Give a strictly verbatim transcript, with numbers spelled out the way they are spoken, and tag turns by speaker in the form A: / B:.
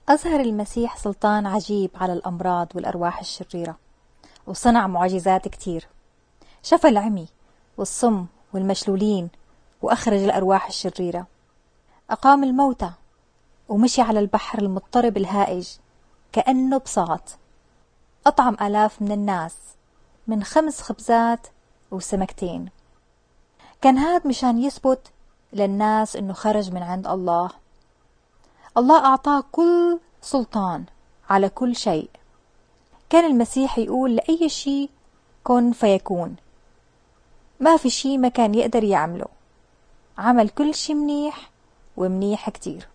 A: أظهر المسيح سلطان عجيب على الأمراض والأرواح الشريرة، وصنع معجزات كتير. شفى العمي والصم والمشلولين، وأخرج الأرواح الشريرة. أقام الموتى، ومشي على البحر المضطرب الهائج كأنه بساط. أطعم آلاف من الناس من خمس خبزات وسمكتين. كان هاد مشان يثبت للناس إنه خرج من عند الله. الله أعطاه كل سلطان على كل شيء. كان المسيح يقول لأي شيء كن فيكون. ما في شيء ما كان يقدر يعمله. عمل كل شيء منيح، ومنيح كتير.